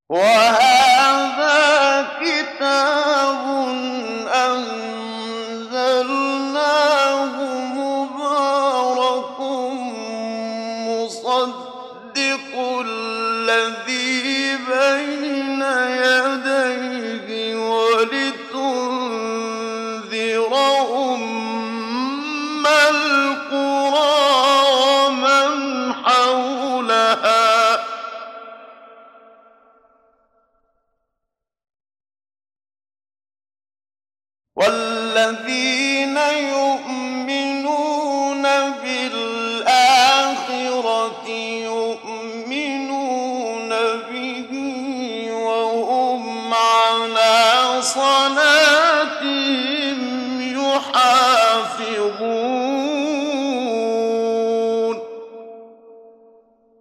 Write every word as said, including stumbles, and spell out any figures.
وَهَٰذَا كِتَابٌ أَنزَلْنَاهُ مُبَارَكٌ مُّصَدِّقُ الَّذِي بَيْنَ يَدَيْهِ وَلِتُنذِرَ أُمَّ الْقُرَىٰ وَمَنْ حَوْلَهَا ۚ وَالَّذِينَ يُؤْمِنُونَ بِالْآخِرَةِ